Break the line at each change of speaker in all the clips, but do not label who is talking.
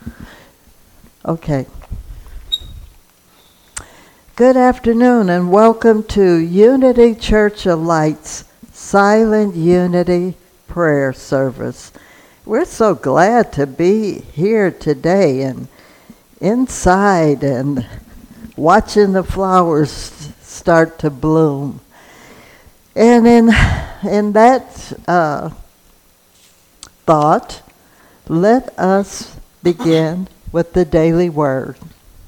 Okay. Good afternoon and welcome to Unity Church of Light's Silent Unity Prayer Service. We're so glad to be here today and inside and watching the flowers start to bloom. And in that thought, let us begin with the daily word.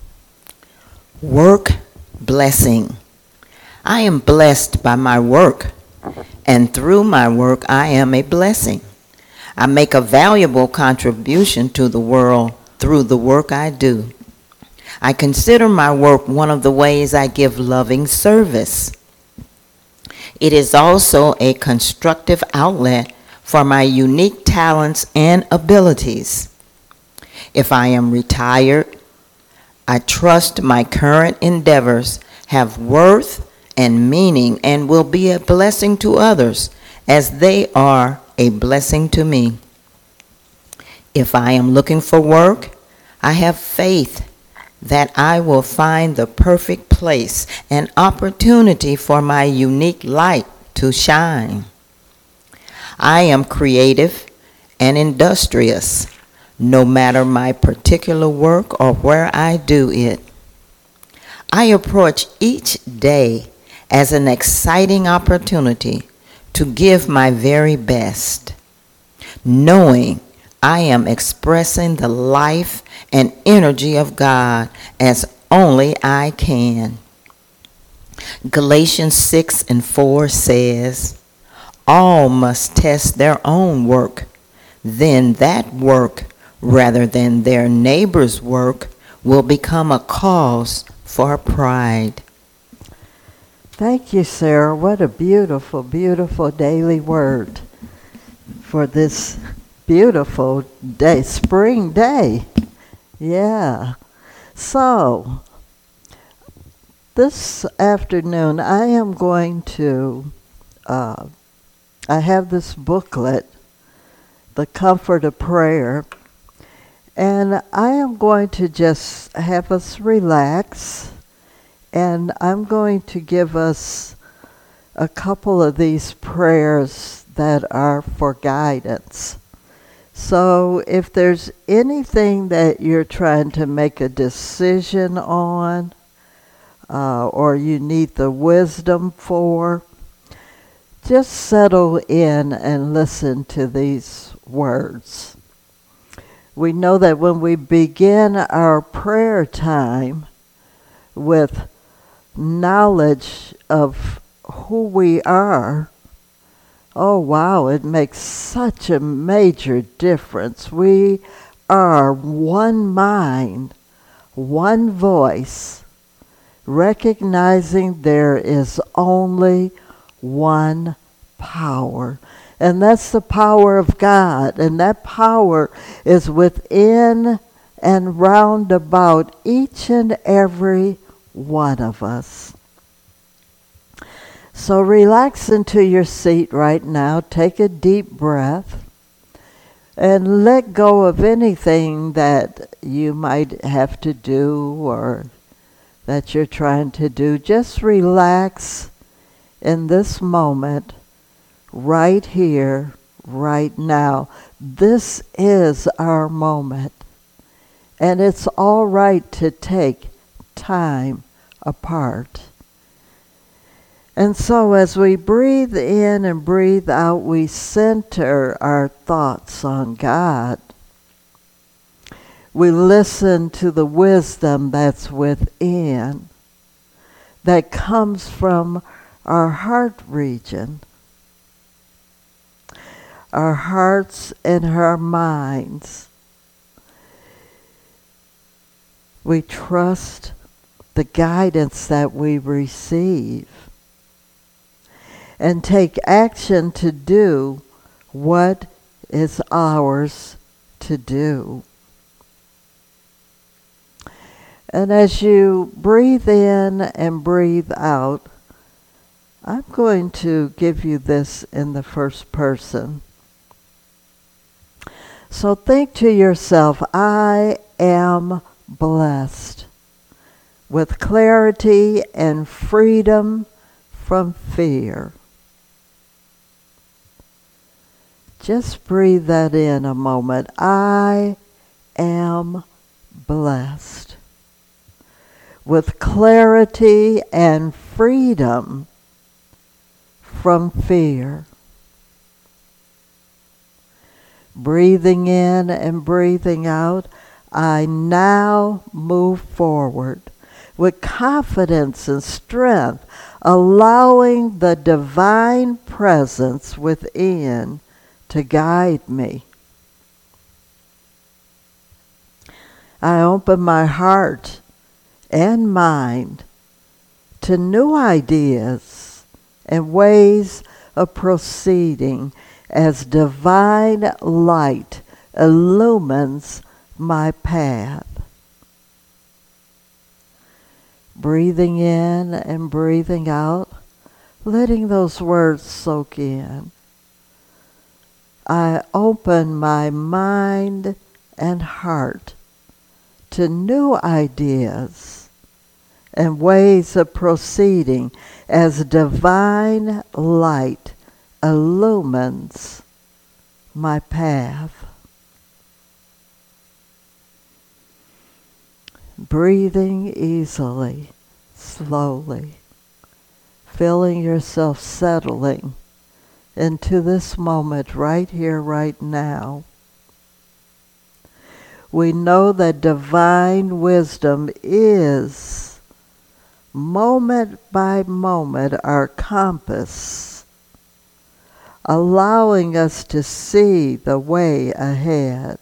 Work blessing. I am blessed by my work, and through my work I am a blessing. I make a valuable contribution to the world through the work I do. I consider my work one of the ways I give loving service. It is also a constructive outlet for my unique talents and abilities. If I am retired, I trust my current endeavors have worth and meaning and will be a blessing to others as they are a blessing to me. If I am looking for work, I have faith that I will find the perfect place and opportunity for my unique light to shine. I am creative and industrious, no matter my particular work or where I do it. I approach each day as an exciting opportunity to give my very best, knowing I am expressing the life and energy of God as only I can. Galatians 6:4 says, all must test their own work, then that work rather than their neighbor's work will become a cause for pride.
Thank you, Sarah. What a beautiful, beautiful daily word for this beautiful day, spring day. Yeah. So, this afternoon I am going to, I have this booklet, The Comfort of Prayer, and I am going to just have us relax, and I'm going to give us a couple of these prayers that are for guidance. So if there's anything that you're trying to make a decision on, or you need the wisdom for, just settle in and listen to these words. We know that when we begin our prayer time with knowledge of who we are, oh wow, it makes such a major difference. We are one mind, one voice, recognizing there is only one power. And that's the power of God. And that power is within and round about each and every one of us. So relax into your seat right now. Take a deep breath. And let go of anything that you might have to do or that you're trying to do. Just relax in this moment, right here, right now. This is our moment. And it's all right to take time apart. And so as we breathe in and breathe out, we center our thoughts on God. We listen to the wisdom that's within, that comes from our heart region, our hearts and our minds. We trust the guidance that we receive and take action to do what is ours to do. And as you breathe in and breathe out, I'm going to give you this in the first person. So think to yourself, I am blessed with clarity and freedom from fear. Just breathe that in a moment. I am blessed with clarity and freedom from fear. Breathing in and breathing out, I now move forward with confidence and strength, allowing the divine presence within to guide me. I open my heart and mind to new ideas and ways of proceeding as divine light illumines my path. Breathing in and breathing out, letting those words soak in. I open my mind and heart to new ideas and ways of proceeding as divine light illumines my path. Breathing easily, slowly, feeling yourself settling into this moment right here, right now. We know that divine wisdom is, moment by moment, our compass, allowing us to see the way ahead.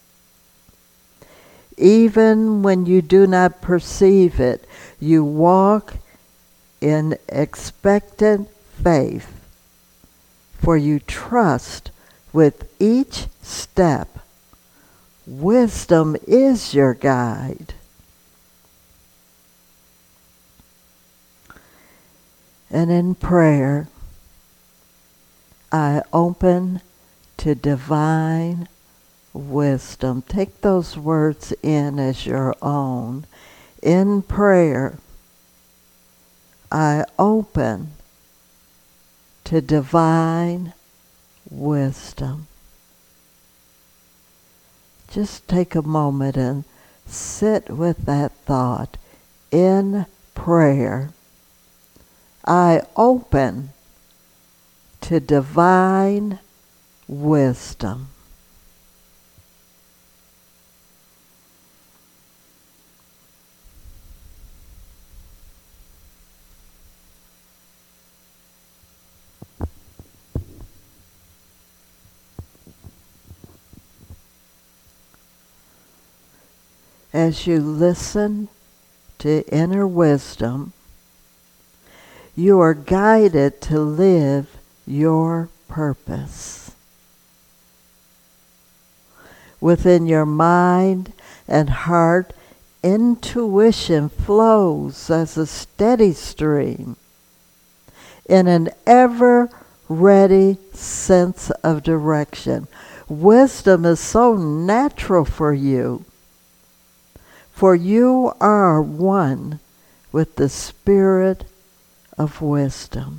Even when you do not perceive it, you walk in expectant faith, for you trust with each step. Wisdom is your guide. And in prayer, I open to divine wisdom. Take those words in as your own. In prayer, I open to divine wisdom. Just take a moment and sit with that thought. In prayer, I open to divine wisdom. As you listen to inner wisdom, you are guided to live your purpose. Within your mind and heart, intuition flows as a steady stream in an ever-ready sense of direction. Wisdom is so natural for you are one with the Spirit of wisdom.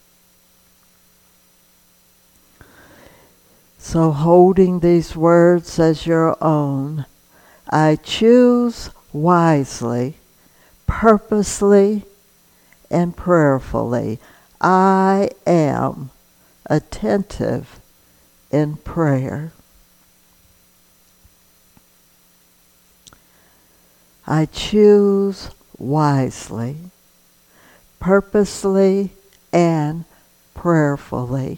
So holding these words as your own, I choose wisely, purposely, and prayerfully. I am attentive in prayer. I choose wisely, purposely, and prayerfully.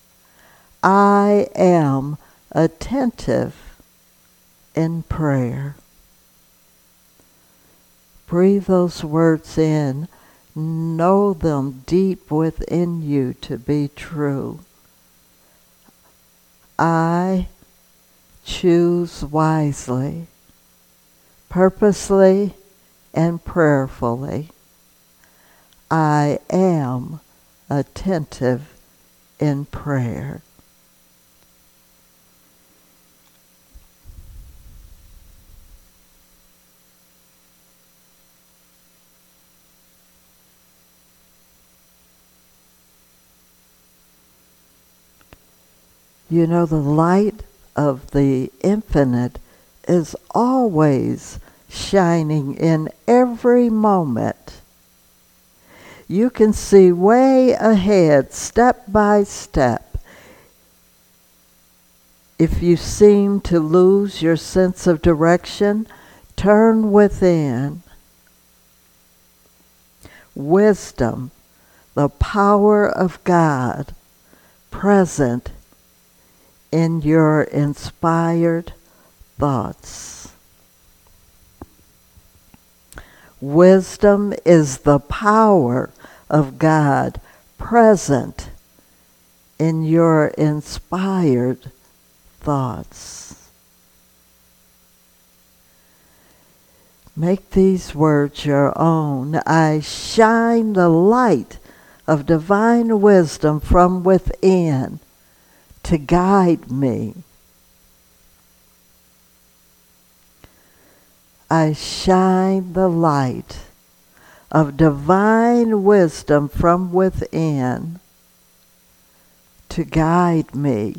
I am attentive in prayer. Breathe those words in. Know them deep within you to be true. I choose wisely, purposely, and prayerfully. I am attentive in prayer. You know, the light of the infinite is always shining in every moment. You can see way ahead, step by step. If you seem to lose your sense of direction, turn within. Wisdom, the power of God, present in your inspired thoughts. Wisdom is the power of God present in your inspired thoughts. Make these words your own. I shine the light of divine wisdom from within to guide me. I shine the light of divine wisdom from within to guide me.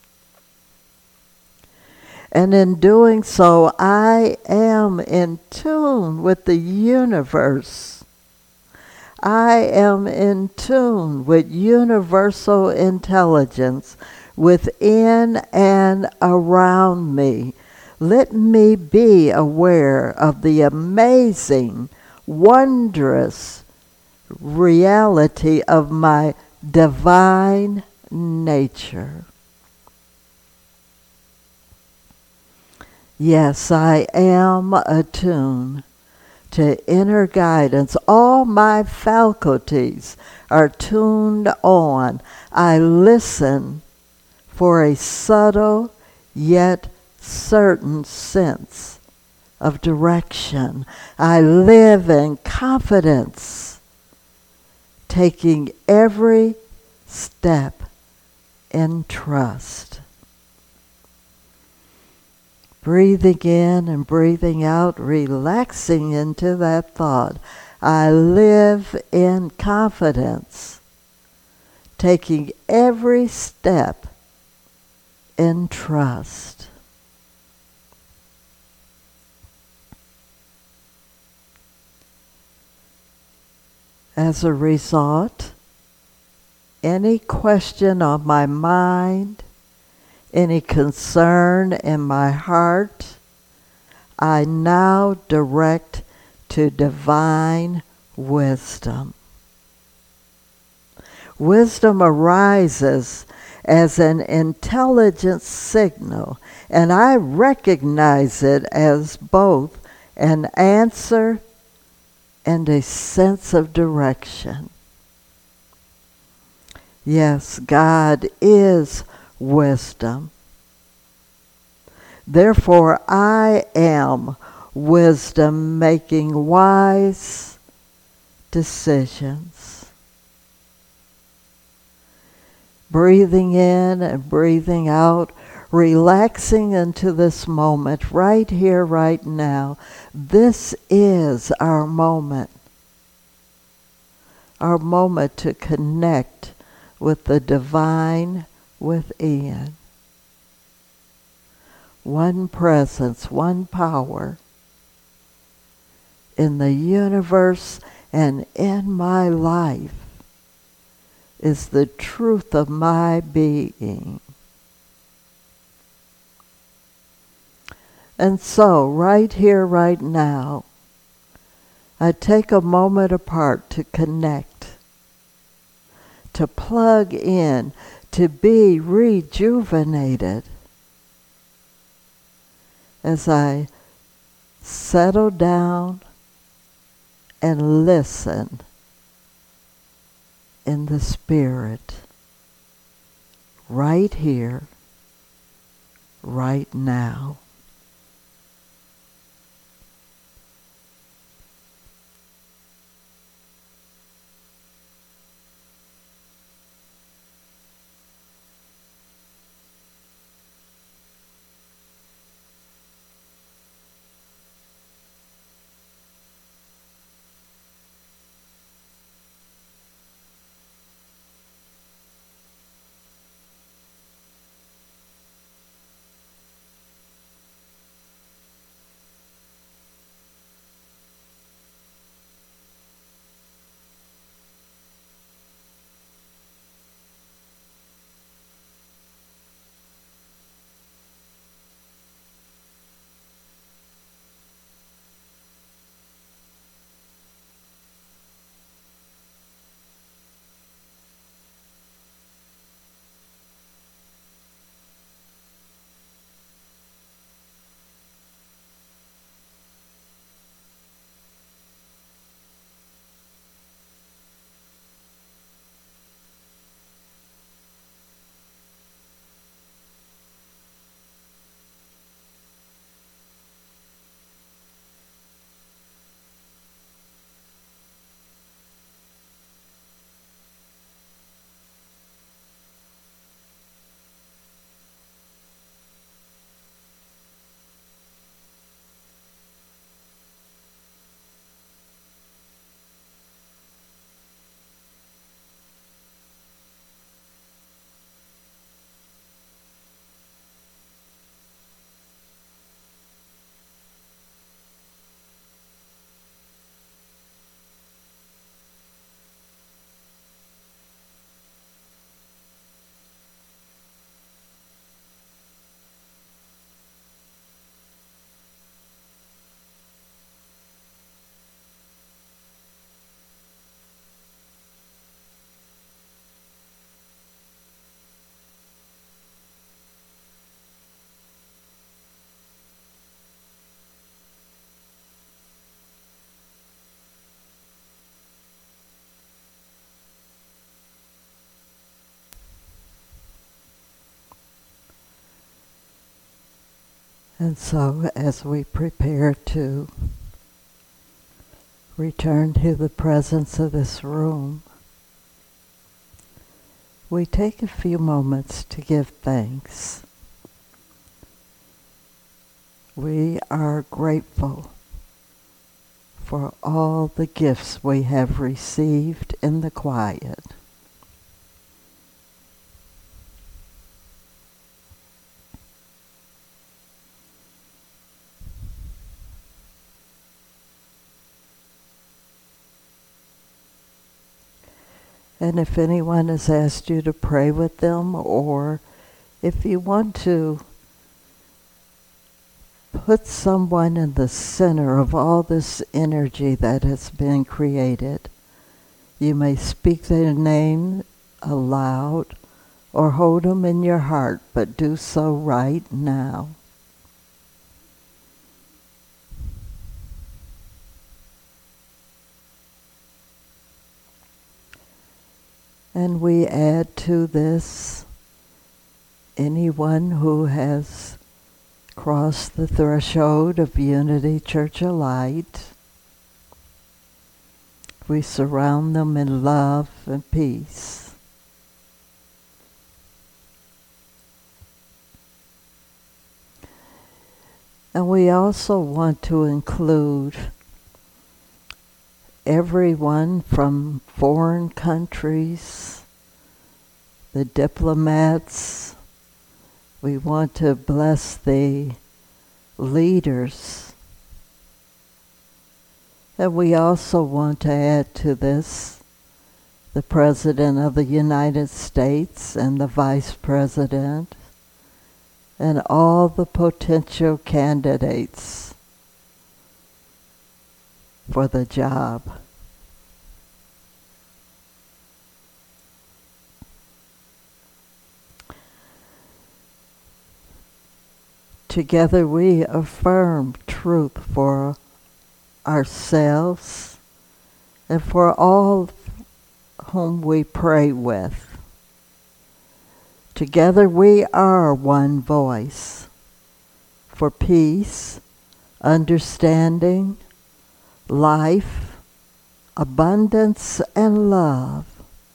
And in doing so, I am in tune with the universe. I am in tune with universal intelligence within and around me. Let me be aware of the amazing, wondrous reality of my divine nature. Yes, I am attuned to inner guidance. All my faculties are tuned on. I listen for a subtle yet certain sense of direction. I live in confidence, taking every step in trust. Breathing in and breathing out, relaxing into that thought. I live in confidence, taking every step in trust. As a result, any question on my mind, any concern in my heart, I now direct to divine wisdom. Wisdom arises as an intelligent signal, and I recognize it as both an answer and a sense of direction. Yes, God is wisdom. Therefore, I am wisdom, making wise decisions. Breathing in and breathing out, relaxing into this moment right here, right now. This is our moment to connect with the divine within. One presence, one power in the universe and in my life is the truth of my being. And so, right here, right now, I take a moment apart to connect, to plug in, to be rejuvenated as I settle down and listen in the spirit, right here, right now. And so as we prepare to return to the presence of this room, we take a few moments to give thanks. We are grateful for all the gifts we have received in the quiet. And if anyone has asked you to pray with them, or if you want to put someone in the center of all this energy that has been created, you may speak their name aloud or hold them in your heart, but do so right now. And we add to this anyone who has crossed the threshold of Unity Church of Light. We surround them in love and peace. And we also want to include everyone from foreign countries, the diplomats. We want to bless the leaders. And we also want to add to this the President of the United States and the Vice President and all the potential candidates for the job. Together we affirm truth for ourselves and for all whom we pray with. Together we are one voice for peace, understanding, life, abundance, and love.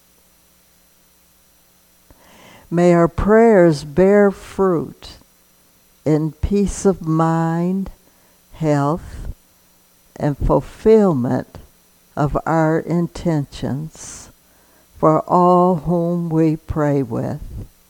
May our prayers bear fruit in peace of mind, health, and fulfillment of our intentions for all whom we pray with.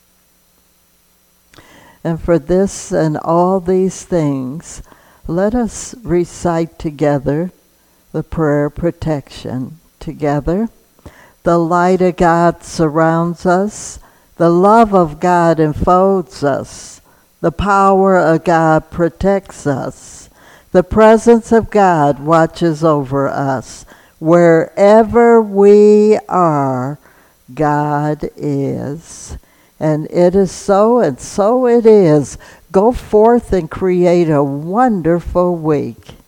And for this and all these things, let us recite together the prayer protection. Together, the light of God surrounds us, the love of God enfolds us, the power of God protects us, the presence of God watches over us. Wherever we are, God is. And it is so, and so it is. Go forth and create a wonderful week.